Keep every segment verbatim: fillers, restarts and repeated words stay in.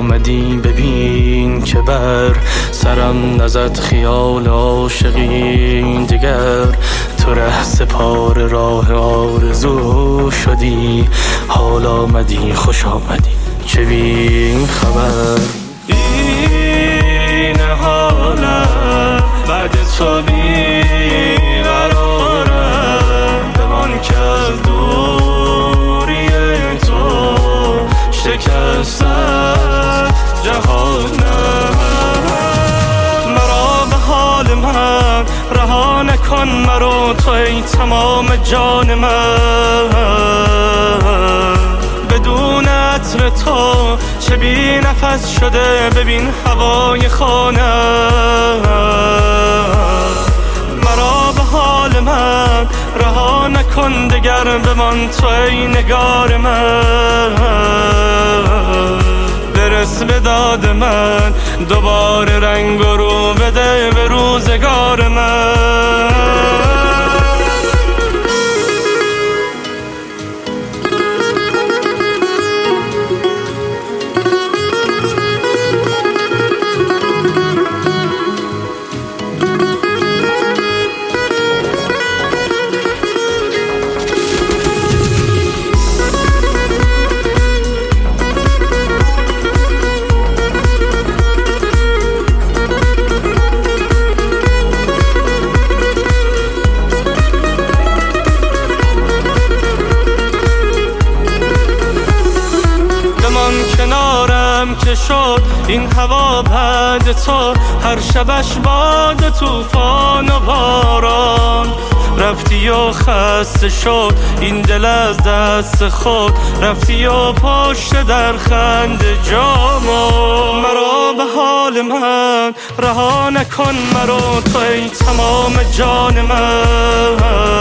آمدی ببین که بر سرم نزد خیال عاشقی دیگر. تو ره سپار راه آرزو شدی، حال آمدی خوش آمدی چه بی خبر. این حالم بعد تو بی قرارم، بمان که از دوری تو شکستم جهانم. مرا به حال من رها نکن، مرا تو ای تمام جان من. بدون عطر تو چه بی نفس شده، ببین هوای خانم. مرا به حال من رها نکن، دگر بمان تو ای نگار من. برس به داد من، دوباره رنگ و رو بده به روزگار من. کنارم که شد این هوا بعد تو، هر شبش باد طوفان و باران. رفتی و خسته شد این دل از دست خود، رفتی و پشت در خنده جامو. مرا به حال من رها نکن، مرا تو ای تمام جان من.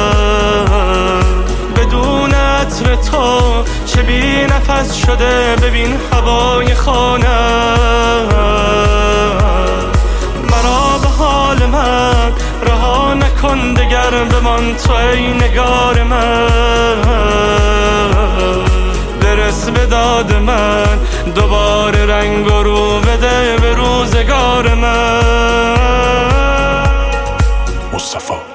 بدون عطر تو چه بی نفس شده، ببین هوای خانم. مرا به حال من رها نکن، دگر بمان تو ای نگار من. برس به داد من، دوباره رنگ و رو بده به روزگار من. مصطفی